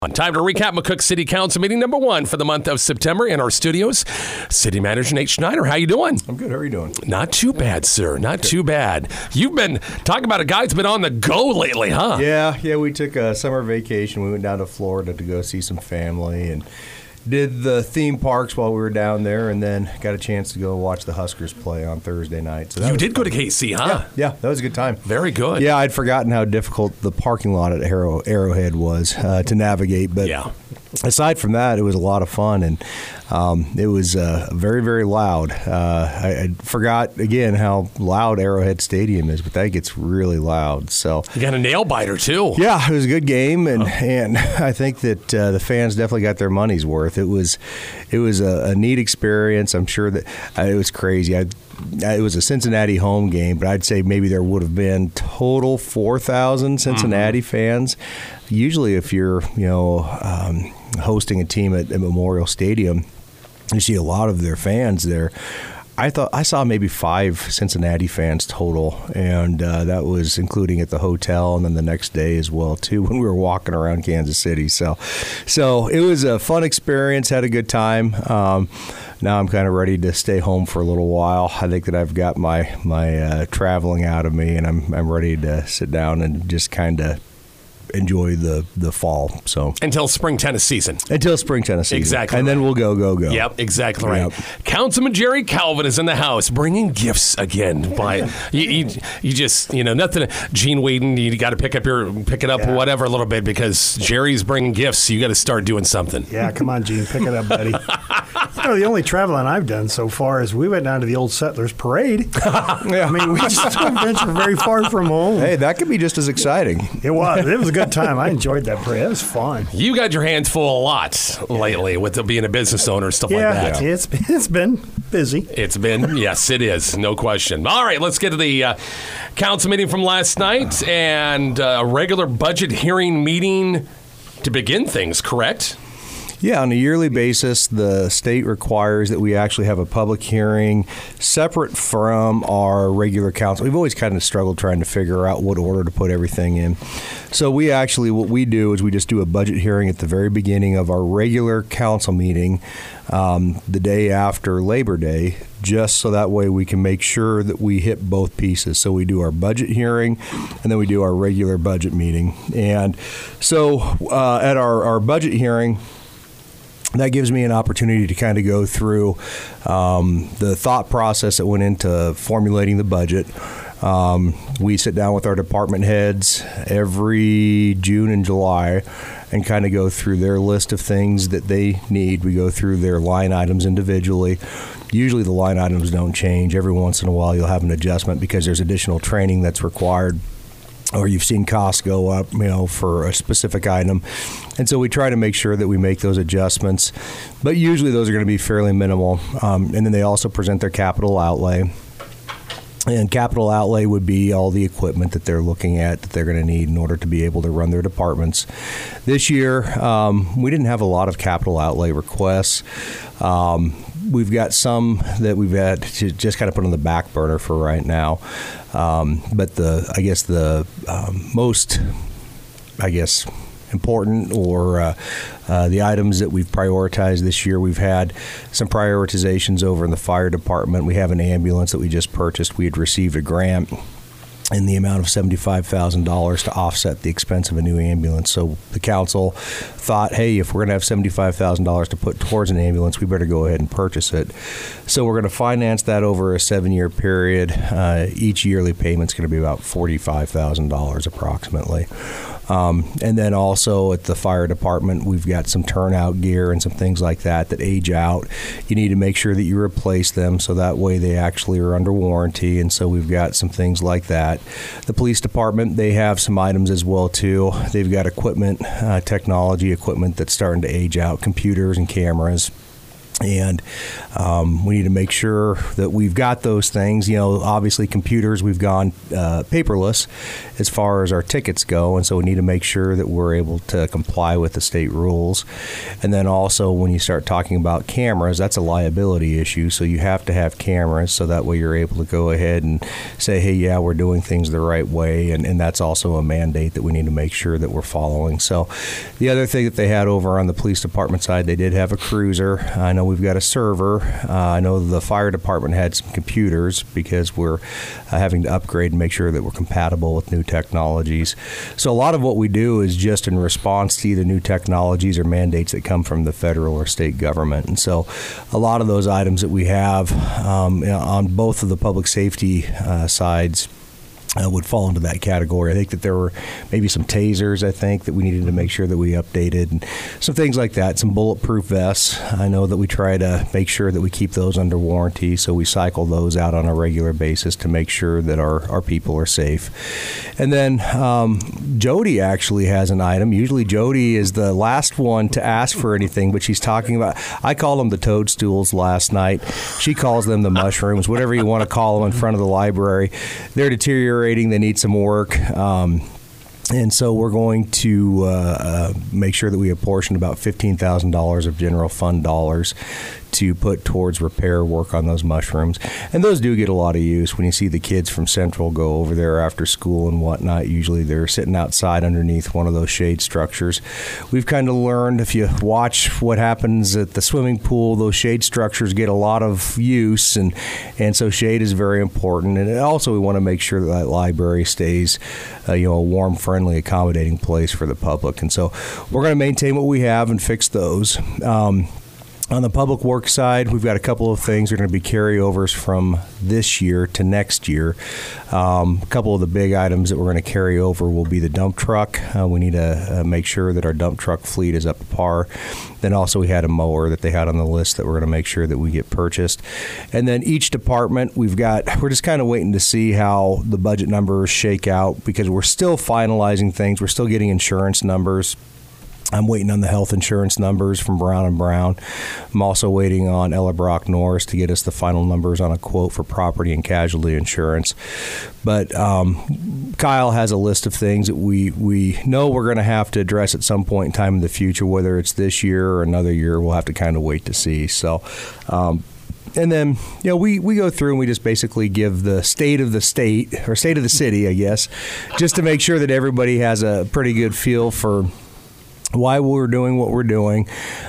Time to recap McCook City Council meeting number 1 for the month of September in our studios. City Manager Nate Schneider, how you doing? I'm good. How are you doing? Not too bad, sir. Not too bad. You've been talking about a guy that's been on the go lately, huh? Yeah. We took a summer vacation. We went down to Florida to go see some family and did the theme parks while we were down there, and then got a chance to go watch the Huskers play on Thursday night. So you did go to KC, huh? Yeah, that was a good time. Very good. Yeah, I'd forgotten how difficult the parking lot at Arrowhead was to navigate, but aside from that, it was a lot of fun, and it was very, very loud. I forgot, again, how loud Arrowhead Stadium is, but that gets really loud. So you got a nail biter, too. Yeah, it was a good game, and I think that the fans definitely got their money's worth. It was a neat experience. I'm sure that it was crazy. It was a Cincinnati home game, but I'd say maybe there would have been total 4,000 Cincinnati fans. Usually, if you're hosting a team at Memorial Stadium, you see a lot of their fans there. I saw maybe 5 Cincinnati fans total, and that was including at the hotel and then the next day as well, too, when we were walking around Kansas City. So it was a fun experience, had a good time. Now I'm kind of ready to stay home for a little while. I think that I've got my traveling out of me, and I'm ready to sit down and just kind of enjoy the fall. So until spring tennis season. Exactly. And then we'll go. Yep, exactly right. Yep. Councilman Jerry Calvin is in the house bringing gifts again. By you just nothing. Gene Whedon, you got to pick it up whatever a little bit, because Jerry's bringing gifts. You got to start doing something. Yeah, come on, Gene, pick it up, buddy. The only traveling I've done so far is we went down to the Old Settlers Parade. I mean, we just don't venture very far from home. Hey, that could be just as exciting. It was a good time. I enjoyed that parade. It was fun. You got your hands full a lot lately with being a business owner and stuff like that. Yeah, it's been busy. It's been, yes, it is. No question. All right, let's get to the council meeting from last night and a regular budget hearing meeting to begin things, correct? Yeah, on a yearly basis, the state requires that we actually have a public hearing separate from our regular council. We've always kind of struggled trying to figure out what order to put everything in. So what we do is we just do a budget hearing at the very beginning of our regular council meeting the day after Labor Day, just so that way we can make sure that we hit both pieces. So we do our budget hearing, and then we do our regular budget meeting. And so at our budget hearing, that gives me an opportunity to kind of go through the thought process that went into formulating the budget. We sit down with our department heads every June and July and kind of go through their list of things that they need. We go through their line items individually. Usually the line items don't change. Every once in a while you'll have an adjustment because there's additional training that's required, or you've seen costs go up, for a specific item. And so we try to make sure that we make those adjustments. But usually those are going to be fairly minimal. And then they also present their capital outlay. And capital outlay would be all the equipment that they're looking at that they're going to need in order to be able to run their departments. This year, we didn't have a lot of capital outlay requests. We've got some that we've had to just kind of put on the back burner for right now. But the most important, or the items that we've prioritized this year, we've had some prioritizations over in the fire department. We have an ambulance that we just purchased. We had received a grant in the amount of $75,000 to offset the expense of a new ambulance. So the council thought, hey, if we're going to have $75,000 to put towards an ambulance, we better go ahead and purchase it. So we're going to finance that over a 7-year period. Each yearly payment's going to be about $45,000 approximately. And then also at the fire department, we've got some turnout gear and some things like that age out. You need to make sure that you replace them so that way they actually are under warranty. And so we've got some things like that. The police department, they have some items as well, too. They've got equipment, technology equipment that's starting to age out, computers and cameras. And we need to make sure that we've got those things. Obviously computers, we've gone paperless as far as our tickets go, and so we need to make sure that we're able to comply with the state rules. And then also when you start talking about cameras, that's a liability issue, so you have to have cameras so that way you're able to go ahead and say, hey, yeah, we're doing things the right way, and that's also a mandate that we need to make sure that we're following. So the other thing that they had over on the police department side, they did have a cruiser. I know we've got a server. I know the fire department had some computers because we're having to upgrade and make sure that we're compatible with new technologies. So a lot of what we do is just in response to either new technologies or mandates that come from the federal or state government. And so a lot of those items that we have on both of the public safety sides would fall into that category. I think that there were maybe some tasers, I think, that we needed to make sure that we updated, and some things like that, some bulletproof vests. I know that we try to make sure that we keep those under warranty, so we cycle those out on a regular basis to make sure that our people are safe. And then Jody actually has an item. Usually Jody is the last one to ask for anything, but she's talking about, I called them the toadstools last night. She calls them the mushrooms, whatever you want to call them, in front of the library. They're deteriorating. They need some work. And so we're going to make sure that we apportion about $15,000 of general fund dollars to put towards repair work on those mushrooms. And those do get a lot of use. When you see the kids from Central go over there after school and whatnot, usually they're sitting outside underneath one of those shade structures. We've kind of learned, if you watch what happens at the swimming pool, those shade structures get a lot of use, and so shade is very important. And also we want to make sure that library stays a warm, friendly, accommodating place for the public. And so we're going to maintain what we have and fix those. On the public works side, we've got a couple of things that are going to be carryovers from this year to next year. A couple of the big items that we're going to carry over will be the dump truck. We need to make sure that our dump truck fleet is up to par. Then also we had a mower that they had on the list that we're going to make sure that we get purchased. And then each department, we're just kind of waiting to see how the budget numbers shake out, because we're still finalizing things. We're still getting insurance numbers. I'm waiting on the health insurance numbers from Brown & Brown. I'm also waiting on Ella Brock Norris to get us the final numbers on a quote for property and casualty insurance. But Kyle has a list of things that we know we're going to have to address at some point in time in the future, whether it's this year or another year. We'll have to kind of wait to see. So, and then, we go through and we just basically give the state of the state, or state of the city, I guess, just to make sure that everybody has a pretty good feel for why we're doing what we're doing.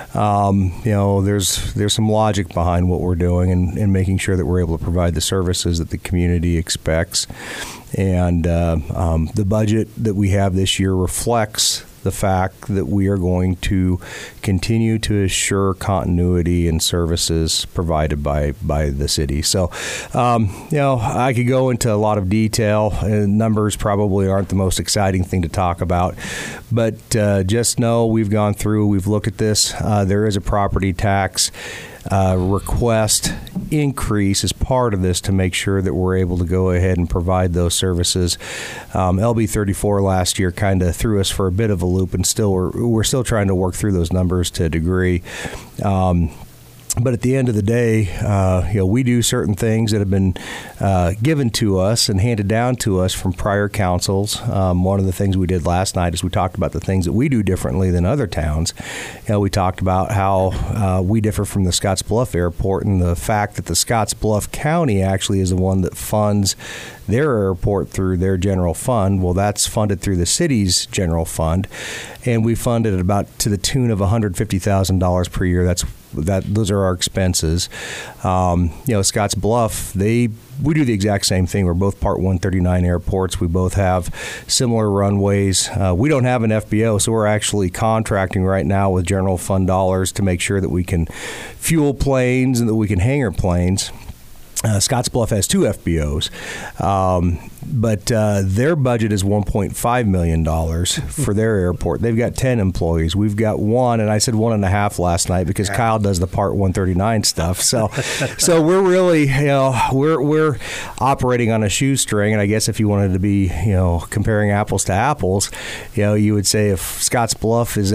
There's some logic behind what we're doing, and making sure that we're able to provide the services that the community expects. And the budget that we have this year reflects the fact that we are going to continue to assure continuity and services provided by the city. So, I could go into a lot of detail. Numbers probably aren't the most exciting thing to talk about, but just know we've gone through, we've looked at this. There is a property tax request increase as part of this to make sure that we're able to go ahead and provide those services. LB 34 last year kind of threw us for a bit of a loop, and we're still trying to work through those numbers to a degree. But at the end of the day, we do certain things that have been given to us and handed down to us from prior councils. One of the things we did last night is we talked about the things that we do differently than other towns. We talked about how we differ from the Scottsbluff Airport, and the fact that the Scottsbluff County actually is the one that funds their airport through their general fund. Well, that's funded through the city's general fund, and we funded about to the tune of $150,000 per year. Those are our expenses. Scottsbluff, we do the exact same thing. We're both Part 139 airports. We both have similar runways. We don't have an FBO, so we're actually contracting right now with general fund dollars to make sure that we can fuel planes and that we can hangar planes. Scottsbluff has 2 FBOs, but their budget is $1.5 million for their airport. They've got 10 employees. We've got 1, and I said 1.5 last night because Kyle does the Part 139 stuff. So we're really, we're operating on a shoestring. And I guess if you wanted to be, comparing apples to apples, you would say if Scottsbluff is at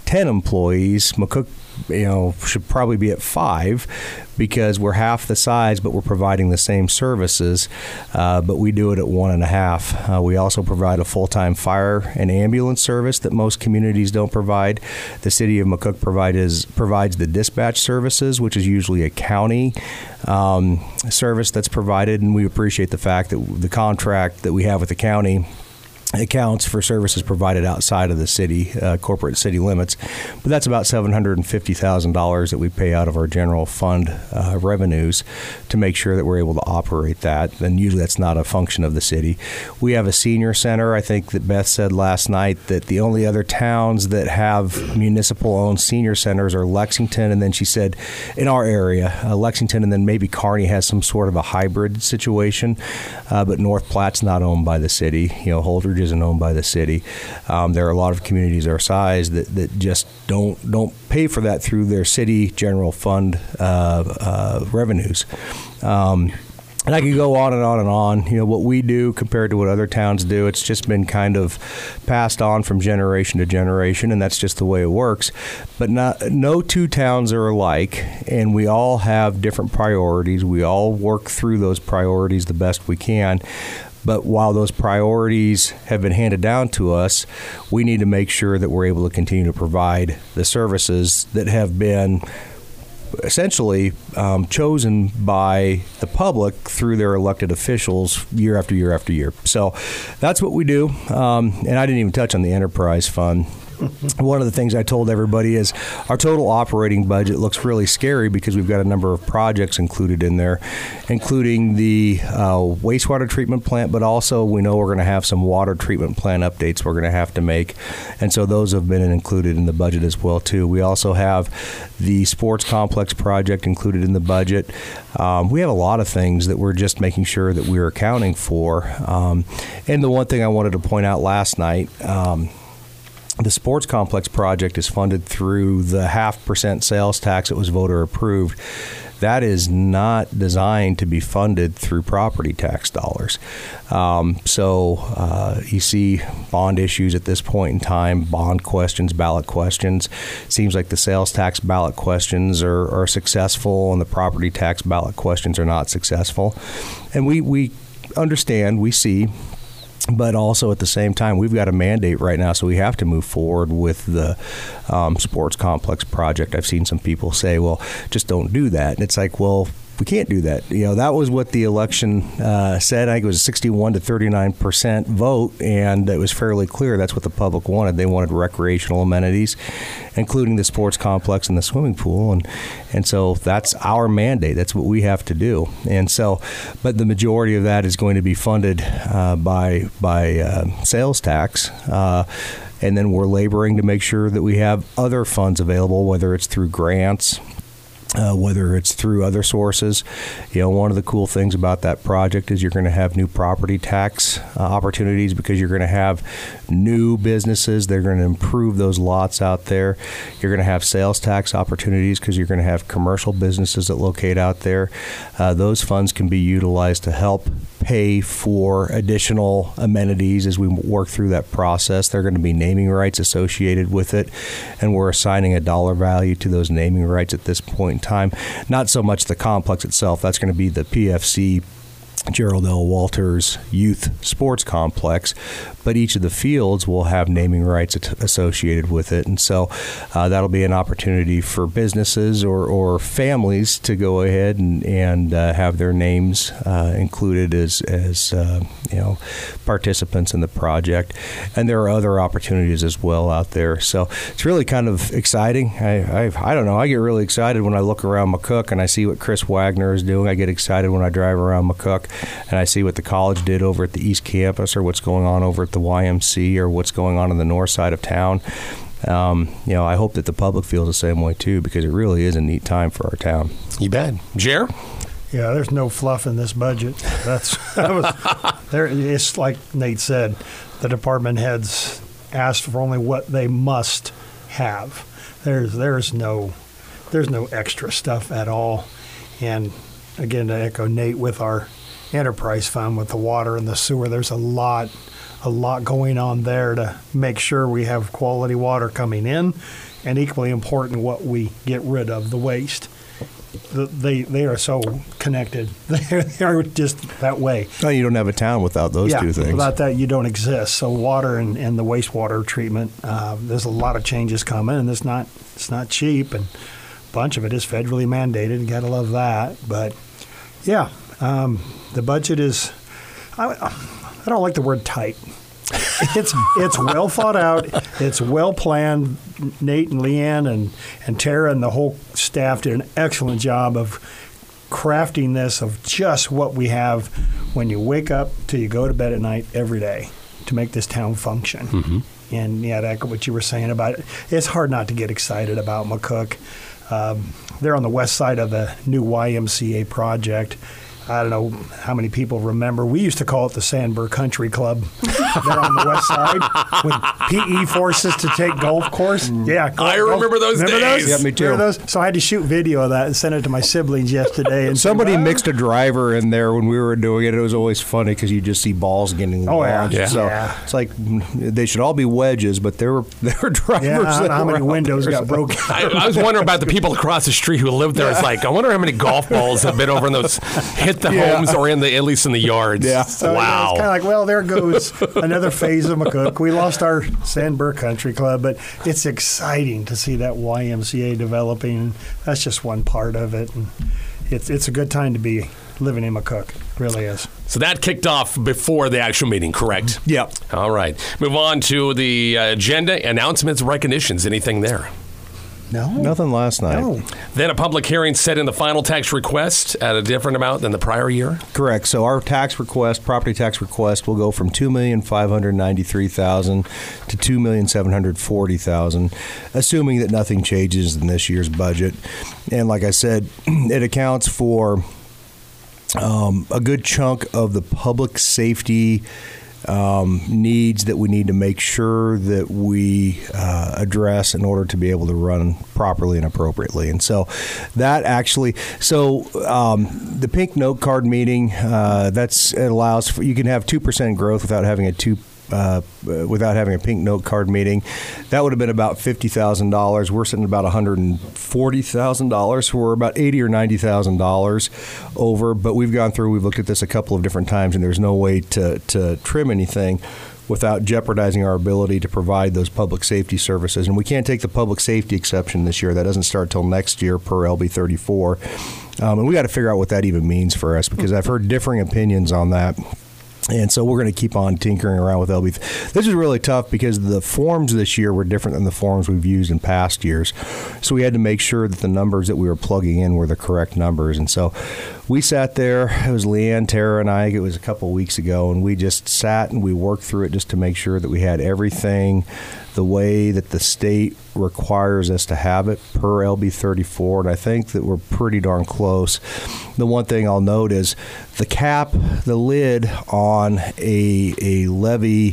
10 employees. McCook, should probably be at 5 because we're half the size, but we're providing the same services. But we do it at 1.5. We also provide a full-time fire and ambulance service that most communities don't provide. The city of McCook provides the dispatch services, which is usually a county service that's provided, and we appreciate the fact that the contract that we have with the county accounts for services provided outside of the city, corporate city limits. But that's about $750,000 that we pay out of our general fund revenues to make sure that we're able to operate that. And usually that's not a function of the city. We have a senior center. I think that Beth said last night that the only other towns that have municipal-owned senior centers are Lexington, and then she said in our area, Lexington, and then maybe Kearney has some sort of a hybrid situation. But North Platte's not owned by the city. Holdridge isn't owned by the city. There are a lot of communities our size that just don't pay for that through their city general fund revenues. And I could go on and on and on. What we do compared to what other towns do, it's just been kind of passed on from generation to generation, and that's just the way it works. But no two towns are alike, and we all have different priorities. We all work through those priorities the best we can. But while those priorities have been handed down to us, we need to make sure that we're able to continue to provide the services that have been essentially chosen by the public through their elected officials year after year after year. So that's what we do. And I didn't even touch on the enterprise fund. One of the things I told everybody is our total operating budget looks really scary because we've got a number of projects included in there, including the wastewater treatment plant, but also we know we're going to have some water treatment plant updates we're going to have to make. And so those have been included in the budget as well, too. We also have the sports complex project included in the budget. We have a lot of things that we're just making sure that we're accounting for. And the one thing I wanted to point out last night, the sports complex project is funded through the 0.5% sales tax that was voter approved. That is not designed to be funded through property tax dollars. So you see bond issues at this point in time, bond questions, ballot questions. Seems like the sales tax ballot questions are successful and the property tax ballot questions are not successful. And we understand, we see, but also at the same time, we've got a mandate right now, so we have to move forward with the sports complex project. I've seen some people say, well, just don't do that. And it's like, well, we can't do that. That was what the election said. I think it was 61 to 39% vote, and it was fairly clear that's what the public wanted. They wanted recreational amenities, including the sports complex and the swimming pool, and so that's our mandate. That's what we have to do. And so, but the majority of that is going to be funded by sales tax. And then we're laboring to make sure that we have other funds available, whether it's through grants, whether it's through other sources. One of the cool things about that project is you're going to have new property tax opportunities because you're going to have new businesses. They're going to improve those lots out there. You're going to have sales tax opportunities because you're going to have commercial businesses that locate out there. Those funds can be utilized to help pay for additional amenities as we work through that process. There are going to be naming rights associated with it, and we're assigning a dollar value to those naming rights at this point in time. Not so much the complex itself. That's going to be the PFC Gerald L. Walters Youth Sports Complex, but each of the fields will have naming rights associated with it. And so that'll be an opportunity for businesses or families to go ahead and have their names included as participants in the project. And there are other opportunities as well out there. So it's really kind of exciting. I don't know. I get really excited when I look around McCook and I see what Chris Wagner is doing. I get excited when I drive around McCook and I see what the college did over at the East Campus, or what's going on over at the YMC, or what's going on the north side of town. I hope that the public feels the same way too, because it really is a neat time for our town. You bet. Jer? Yeah, there's no fluff in this budget. It's like Nate said, the department heads asked for only what they must have. There's no extra stuff at all. And again, to echo Nate, with our enterprise fund, with the water and the sewer, there's a lot a lot going on there to make sure we have quality water coming in, and equally important, what we get rid of, the waste. They are so connected. They are just that way. No, you don't have a town without those two things. Without that, you don't exist. So water and the wastewater treatment, there's a lot of changes coming, and it's not cheap, and a bunch of it is federally mandated. You got to love that. But yeah, the budget is. I don't like the word tight. It's well thought out. It's well planned. Nate and Leanne and Tara and the whole staff did an excellent job of crafting this, of just what we have when you wake up till you go to bed at night every day to make this town function. Mm-hmm. And yeah, to echo what you were saying about it, it's hard not to get excited about McCook. They're on the west side of the new YMCA project. I don't know how many people remember. We used to call it the Sandburg Country Club. They're on the west side when PE forced us to take golf course. Yeah, I remember those days. Yeah, me too. Remember those? So I had to shoot video of that and send it to my siblings yesterday. And somebody mixed a driver in there when we were doing it. It was always funny because you just see balls getting launched. Yeah. So it's like they should all be wedges, but there were drivers. Yeah, I don't know how many windows got broken. I was wondering about the people across the street who lived there. It's like, I wonder how many golf balls have been over in those hit the homes or at least in the yards. Yeah. So, wow. It's kind of like, well, there goes another phase of McCook. We lost our Sandburg Country Club, but it's exciting to see that YMCA developing. That's just one part of it. And it's a good time to be living in McCook. It really is. So that kicked off before the actual meeting, correct? Yep. All right. Move on to the agenda, announcements, recognitions. Anything there? No. Nothing last night. No. Then a public hearing set in the final tax request at a different amount than the prior year? Correct. So our property tax request, will go from $2,593,000 to $2,740,000, assuming that nothing changes in this year's budget. And like I said, it accounts for a good chunk of the public safety needs that we need to make sure that we address in order to be able to run properly and appropriately. And so that actually, the pink note card meeting, it allows for, you can have 2% growth without having a pink note card meeting. That would have been about $50,000. We're sitting at about $140,000. So we're about $80,000 or $90,000 over. But we've looked at this a couple of different times, and there's no way to trim anything without jeopardizing our ability to provide those public safety services. And we can't take the public safety exception this year. That doesn't start till next year per LB 34. And we got to figure out what that even means for us, because I've heard differing opinions on that. And so we're going to keep on tinkering around with LB. This is really tough because the forms this year were different than the forms we've used in past years. So we had to make sure that the numbers that we were plugging in were the correct numbers. And so we sat there. It was Leanne, Tara, and I. It was a couple of weeks ago. And we just sat and we worked through it just to make sure that we had everything the way that the state requires us to have it per LB 34, and I think that we're pretty darn close. The one thing I'll note is the lid on a levy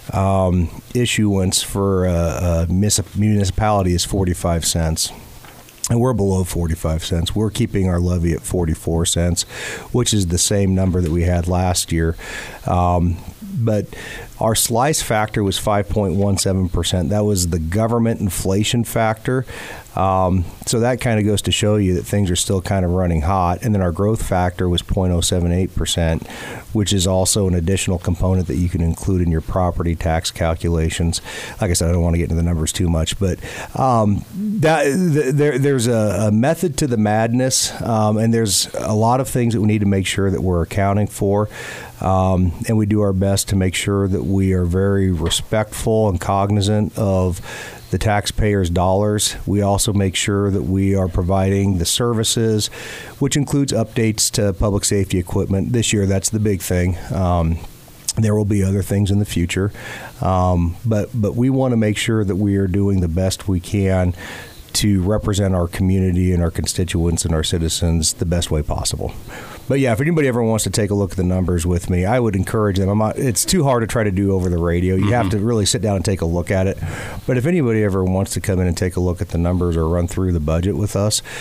issuance for a municipality is 45 cents. And we're below 45 cents. We're keeping our levy at 44 cents, which is the same number that we had last year. But our slice factor was 5.17%. That was the government inflation factor. So that kind of goes to show you that things are still kind of running hot. And then our growth factor was 0.078%, which is also an additional component that you can include in your property tax calculations. Like I said, I don't want to get into the numbers too much, but there's a method to the madness, and there's a lot of things that we need to make sure that we're accounting for. And we do our best to make sure that we are very respectful and cognizant of the taxpayers' dollars. We also make sure that we are providing the services, which includes updates to public safety equipment. This year, that's the big thing. There will be other things in the future. But we want to make sure that we are doing the best we can to represent our community and our constituents and our citizens the best way possible. But yeah, if anybody ever wants to take a look at the numbers with me, I would encourage them. It's too hard to try to do over the radio. You have to really sit down and take a look at it. But if anybody ever wants to come in and take a look at the numbers or run through the budget with us,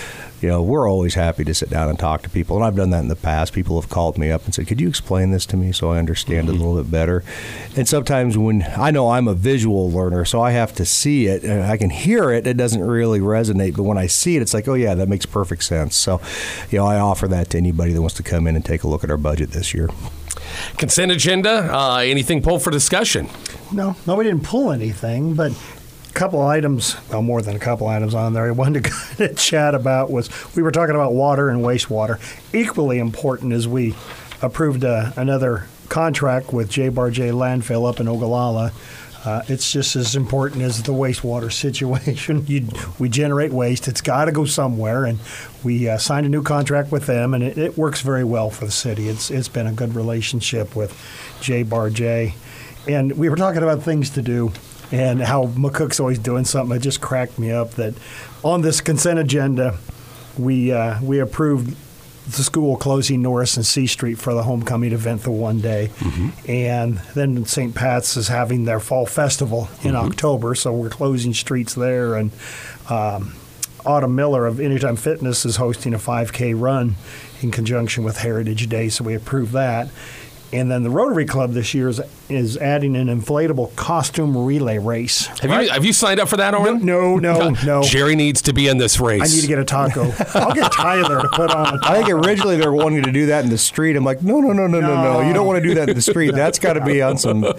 we're always happy to sit down and talk to people. And I've done that in the past. People have called me up and said, could you explain this to me so I understand it a little bit better? And sometimes when I know I'm a visual learner, so I have to see it, and I can hear it, it doesn't really resonate. But when I see it, it's like, oh, yeah, that makes perfect sense. So, I offer that to anybody that wants to come in and take a look at our budget this year. Consent agenda, anything pulled for discussion? No, we didn't pull anything, but a couple items, well, more than a couple items on there. I wanted to kind of chat about was we were talking about water and wastewater. Equally important as we approved another contract with J-Bar-J Landfill up in Ogallala. It's just as important as the wastewater situation. We generate waste. It's got to go somewhere, and we signed a new contract with them, and it works very well for the city. It's been a good relationship with J-Bar-J. And we were talking about things to do and how McCook's always doing something. It just cracked me up that on this consent agenda, we approved the school closing Norris and C Street for the homecoming event the one day. Mm-hmm. And then St. Pat's is having their fall festival in October, so we're closing streets there. And Autumn Miller of Anytime Fitness is hosting a 5K run in conjunction with Heritage Day, so we approved that. And then the Rotary Club this year is adding an inflatable costume relay race. Have you signed up for that, Owen? No. Jerry needs to be in this race. I need to get a taco. I'll get Tyler to put on a taco. I think originally they were wanting to do that in the street. I'm like, no. You don't want to do that in the street. That's got to be on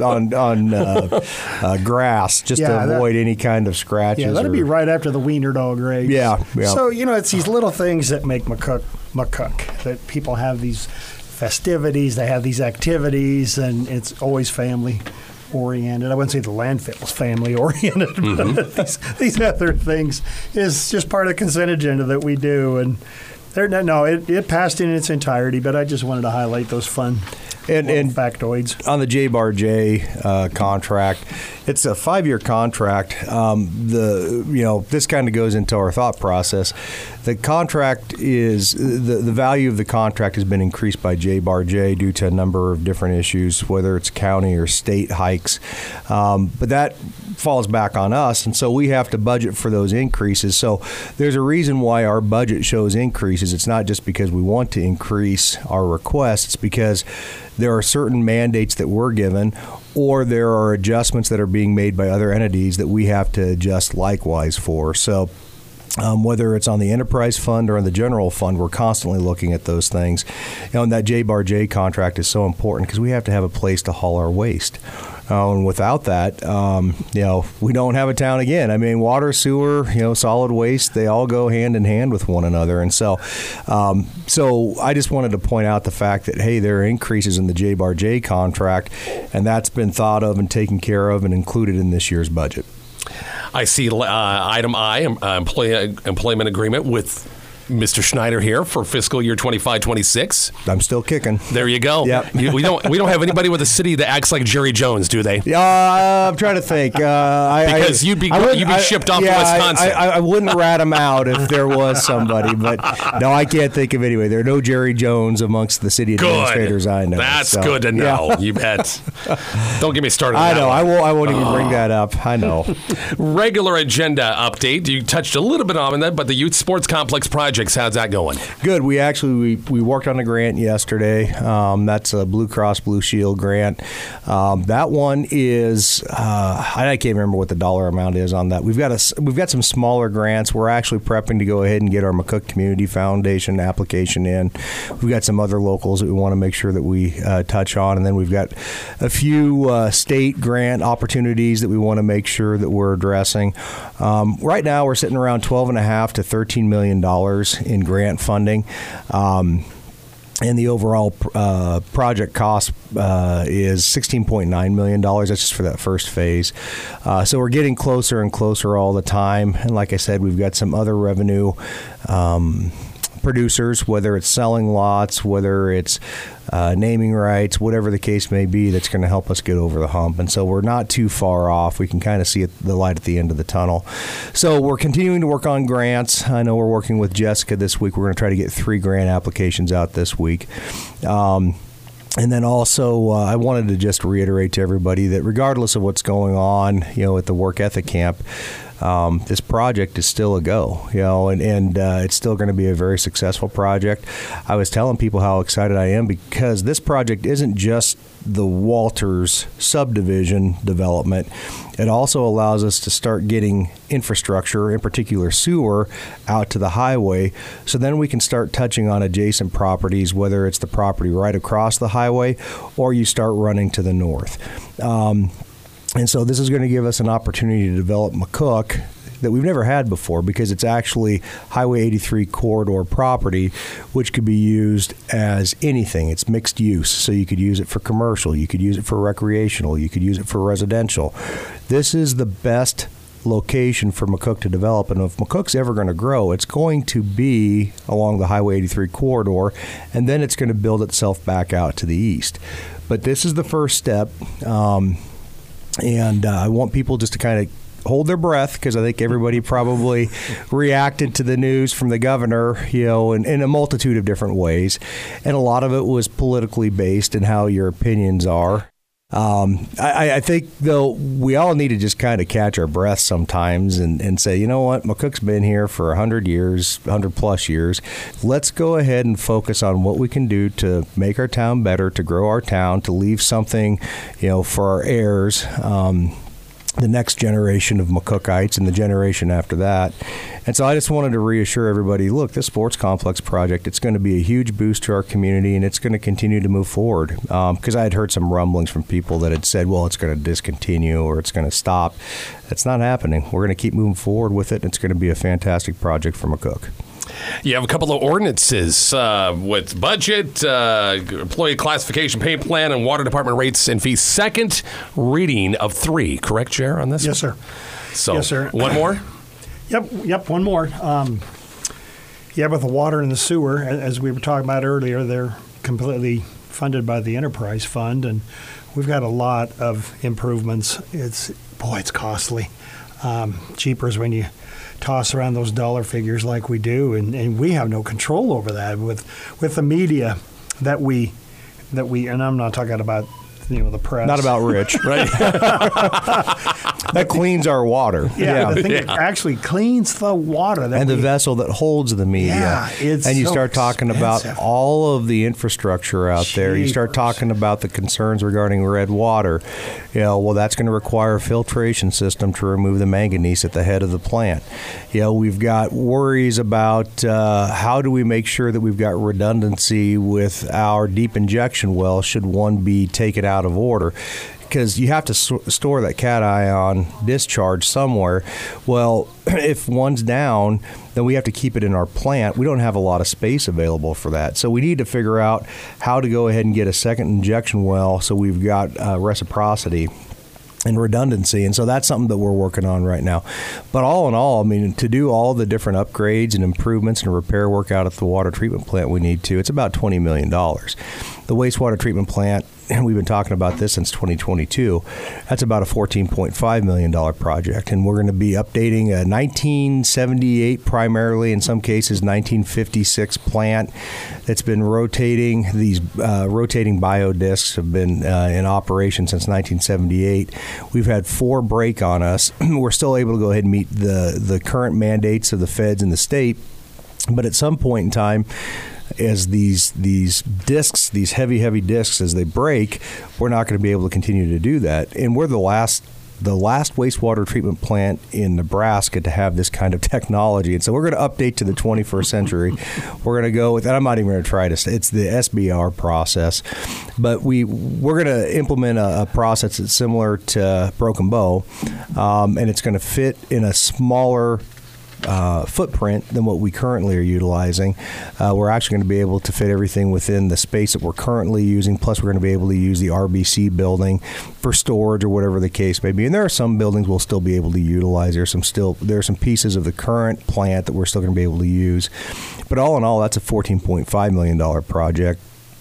grass just to avoid any kind of scratches. Yeah, that'll be right after the Wiener Dog race. Yeah. So, it's these little things that make McCook, that people have these festivities, they have these activities, and it's always family oriented. I wouldn't say the landfill is family oriented, but these other things is just part of the consent agenda that we do. And it passed in its entirety, but I just wanted to highlight those fun and factoids. On the J-Bar-J contract, it's a 5-year contract. This kind of goes into our thought process. The contract is the value of the contract has been increased by J-Bar-J due to a number of different issues, whether it's county or state hikes. But that falls back on us, and so we have to budget for those increases. So there's a reason why our budget shows increases. It's not just because we want to increase our request. It's because there are certain mandates that we're given, or there are adjustments that are being made by other entities that we have to adjust likewise for. So whether it's on the enterprise fund or on the general fund, we're constantly looking at those things. And that J-Bar-J contract is so important because we have to have a place to haul our waste. And without that, we don't have a town again. I mean, water, sewer, solid waste, they all go hand in hand with one another. And so I just wanted to point out the fact that, hey, there are increases in the J-Bar-J contract, and that's been thought of and taken care of and included in this year's budget. I see item I, employment agreement with Mr. Schneider here for fiscal year 25-26. I'm still kicking. There you go. Yep. We don't have anybody with a city that acts like Jerry Jones, do they? I'm trying to think. Because you'd be shipped off to Wisconsin. I wouldn't rat him out if there was somebody, but no, I can't think of anybody. There are no Jerry Jones amongst the city administrators I know. That's good to know. Yeah. You bet. Don't get me started. I know. I won't even bring that up. I know. Regular agenda update. You touched a little bit on that, but the Youth Sports Complex project. How's that going? Good. We actually we worked on a grant yesterday. That's a Blue Cross Blue Shield grant. That one is I can't remember what the dollar amount is on that. We've got some smaller grants. We're actually prepping to go ahead and get our McCook Community Foundation application in. We've got some other locals that we want to make sure that we touch on, and then we've got a few state grant opportunities that we want to make sure that we're addressing. Right now, we're sitting around $12.5 to $13 million in grant funding. And the overall project cost is $16.9 million. That's just for that first phase. So we're getting closer and closer all the time. And like I said, we've got some other revenue producers, whether it's selling lots, whether it's naming rights, whatever the case may be, that's going to help us get over the hump. And so we're not too far off. We can kind of see the light at the end of the tunnel. So we're continuing to work on grants. I know we're working with Jessica this week. We're going to try to get 3 grant applications out this week. And then also, I wanted to just reiterate to everybody that regardless of what's going on, at the work ethic camp, this project is still a go, and it's still going to be a very successful project. I was telling people how excited I am because this project isn't just the Walters subdivision development. It also allows us to start getting infrastructure, in particular sewer, out to the highway. So then we can start touching on adjacent properties, whether it's the property right across the highway or you start running to the north. And so this is going to give us an opportunity to develop McCook that we've never had before, because it's actually Highway 83 corridor property, which could be used as anything. It's mixed use, so you could use it for commercial, you could use it for recreational, you could use it for residential. This is the best location for McCook to develop, and if McCook's ever going to grow, it's going to be along the Highway 83 corridor, and then it's going to build itself back out to the east. But this is the first step, and I want people just to kind of hold their breath, because I think everybody probably reacted to the news from the governor, in a multitude of different ways. And a lot of it was politically based in how your opinions are. I think, though, we all need to just kind of catch our breath sometimes and say, you know what, McCook's been here for 100 years, 100 plus years. Let's go ahead and focus on what we can do to make our town better, to grow our town, to leave something, for our heirs, the next generation of McCookites and the generation after that. And so I just wanted to reassure everybody, look, this sports complex project, it's going to be a huge boost to our community, and it's going to continue to move forward. Because I had heard some rumblings from people that had said, well, it's going to discontinue or it's going to stop. That's not happening. We're going to keep moving forward with it, and it's going to be a fantastic project for McCook. You have a couple of ordinances with budget, employee classification pay plan, and water department rates and fees. Second reading of 3, correct, Chair, on this? Yes, sir. So, yes, sir. One more? Yep, one more. With the water and the sewer, as we were talking about earlier, they're completely funded by the enterprise fund, and we've got a lot of improvements. It's costly. Cheaper when you toss around those dollar figures like we do, and we have no control over that with the media that we and I'm not talking about the press. Not about Rich, right? That cleans our water. Yeah. The thing that actually cleans the water. The vessel that holds the media. Yeah, it's and you so start talking expensive. about all of the infrastructure out there. You start talking about the concerns regarding red water. That's going to require a filtration system to remove the manganese at the head of the plant. We've got worries about how do we make sure that we've got redundancy with our deep injection well should one be taken out of order, because you have to store that cation discharge somewhere. Well, if one's down, then we have to keep it in our plant. We don't have a lot of space available for that. So we need to figure out how to go ahead and get a second injection well so we've got reciprocity and redundancy. And so that's something that we're working on right now. But all in all, to do all the different upgrades and improvements and repair work out at the water treatment plant we need to, it's about $20 million. The wastewater treatment plant, and we've been talking about this since 2022, that's about a $14.5 million project. And we're going to be updating a 1978, primarily, in some cases, 1956 plant that's been rotating. These rotating biodiscs have been in operation since 1978. We've had 4 break on us. We're still able to go ahead and meet the current mandates of the feds and the state. But at some point in time, as these discs, these heavy discs, as they break, we're not going to be able to continue to do that. And we're the last wastewater treatment plant in Nebraska to have this kind of technology. And so we're going to update to the 21st century. We're going to go with, and I'm not even going to try to, it's the SBR process. But we're going to implement a process that's similar to Broken Bow, and it's going to fit in a smaller footprint than what we currently are utilizing. We're actually going to be able to fit everything within the space that we're currently using, plus we're going to be able to use the RBC building for storage or whatever the case may be. And there are some buildings we'll still be able to utilize. There are some pieces of the current plant that we're still going to be able to use. But all in all, that's a $14.5 million project.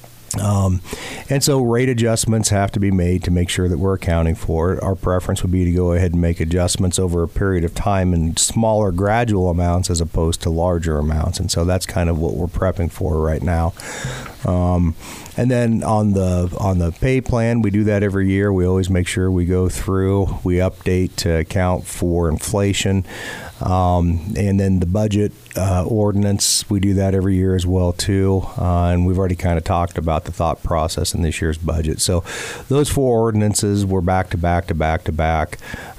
And so rate adjustments have to be made to make sure that we're accounting for it. Our preference would be to go ahead and make adjustments over a period of time in smaller gradual amounts as opposed to larger amounts. And so that's kind of what we're prepping for right now. And then on the pay plan, we do that every year. We always make sure we go through, we update to account for inflation. And then the budget ordinance, we do that every year as well, too. And we've already kind of talked about the thought process in this year's budget. So those 4 ordinances were back to back to back to back.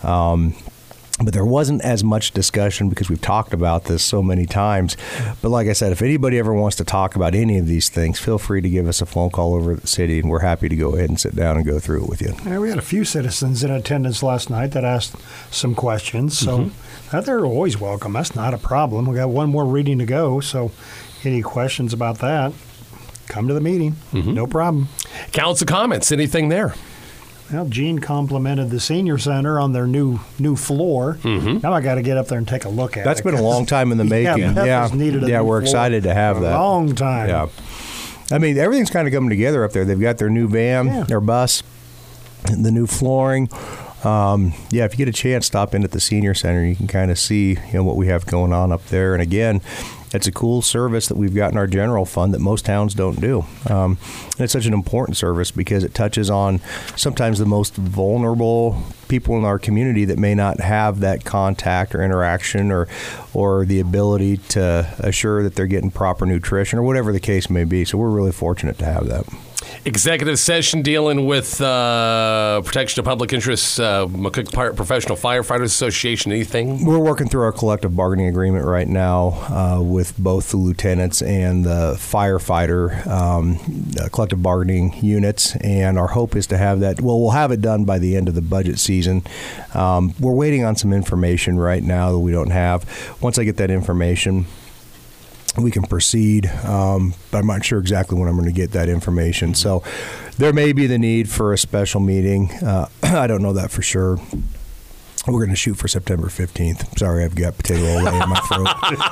But there wasn't as much discussion because we've talked about this so many times. But like I said, if anybody ever wants to talk about any of these things, feel free to give us a phone call over at the city, and we're happy to go ahead and sit down and go through it with you. Yeah, we had a few citizens in attendance last night that asked some questions, so they're always welcome. That's not a problem. We got one more reading to go, so any questions about that, come to the meeting. No problem. Council comments, anything there? Well, Gene complimented the senior center on their new floor. Now I got to get up there and take a look at That's it. been a long time in the making. Yeah, needed a new we're floor excited to have for that. A long time. Yeah. I mean, everything's kind of coming together up there. They've got their new van, their bus, the new flooring. If you get a chance, stop in at the senior center. You can kind of see, what we have going on up there. And again, it's a cool service that we've got in our general fund that most towns don't do. And it's such an important service because it touches on sometimes the most vulnerable people in our community that may not have that contact or interaction or the ability to assure that they're getting proper nutrition or whatever the case may be. So we're really fortunate to have that. Executive session dealing with protection of public interests, McCook Professional Firefighters Association, anything? We're working through our collective bargaining agreement right now with both the lieutenants and the firefighter collective bargaining units, and our hope is to have that. Well, we'll have it done by the end of the budget season. We're waiting on some information right now that we don't have. Once I get that information, we can proceed, but I'm not sure exactly when I'm going to get that information. So there may be the need for a special meeting. I don't know that for sure. We're going to shoot for September 15th. Sorry, I've got potato all in my throat.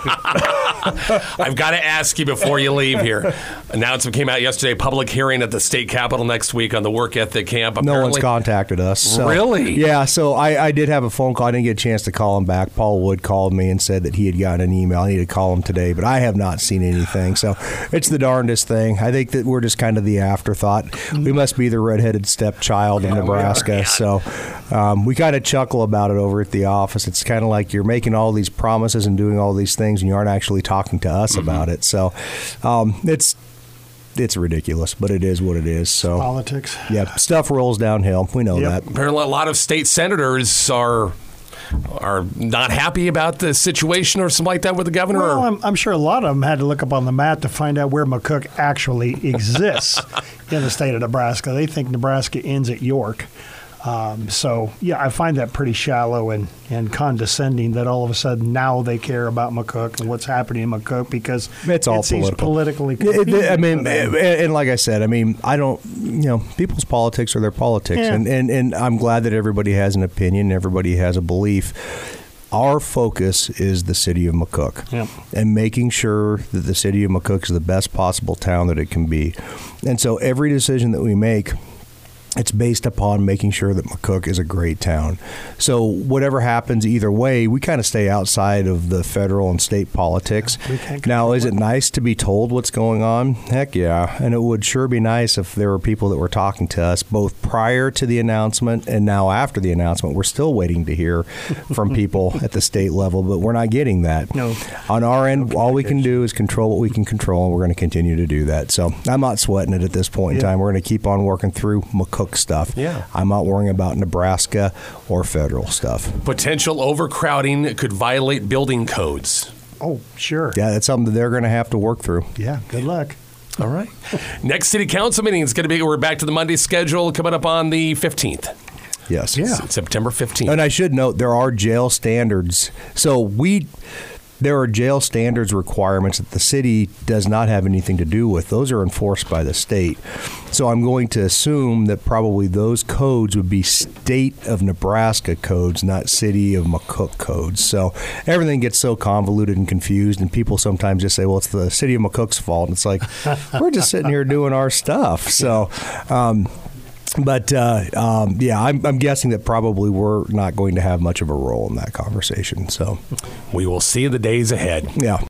I've got to ask you before you leave here. Announcement came out yesterday, public hearing at the state capitol next week on the work ethic camp. Apparently, no one's contacted us. So, really? Yeah, so I did have a phone call. I didn't get a chance to call him back. Paul Wood called me and said that he had gotten an email. I need to call him today, but I have not seen anything. So it's the darndest thing. I think that we're just kind of the afterthought. We must be the redheaded stepchild of Nebraska. So we kind of chuckle about it over at the office. It's kind of like you're making all these promises and doing all these things, and you aren't actually talking to us about it. So it's ridiculous, but it is what it is. So politics. Yeah, stuff rolls downhill. We know that. Apparently, a lot of state senators are not happy about the situation or something like that with the governor. Well, I'm sure a lot of them had to look up on the map to find out where McCook actually exists in the state of Nebraska. They think Nebraska ends at York. I find that pretty shallow and condescending that all of a sudden now they care about McCook and what's happening in McCook because it's all seems politically and like I said, I don't, people's politics are their politics. Yeah. And I'm glad that everybody has an opinion, everybody has a belief. Our focus is the city of McCook and making sure that the city of McCook is the best possible town that it can be. And so every decision that we make, it's based upon making sure that McCook is a great town. So whatever happens either way, we kind of stay outside of the federal and state politics. Now, is it nice to be told what's going on? Heck yeah. And it would sure be nice if there were people that were talking to us both prior to the announcement and now after the announcement. We're still waiting to hear from people at the state level, but we're not getting that. No. On our end, all we can do is control what we can control, and we're going to continue to do that. So I'm not sweating it at this point in time. We're going to keep on working through McCook stuff. Yeah. I'm not worrying about Nebraska or federal stuff. Potential overcrowding could violate building codes. Oh, sure. Yeah, that's something that they're going to have to work through. Yeah, good luck. All right. Next city council meeting is going to be, we're back to the Monday schedule coming up on the 15th. Yes. Yeah. September 15th. And I should note there are jail standards. There are jail standards requirements that the city does not have anything to do with. Those are enforced by the state. So I'm going to assume that probably those codes would be state of Nebraska codes, not city of McCook codes. So everything gets so convoluted and confused, and people sometimes just say, well, it's the city of McCook's fault. And it's like, we're just sitting here doing our stuff. So, I'm guessing that probably we're not going to have much of a role in that conversation. So we will see the days ahead. Yeah.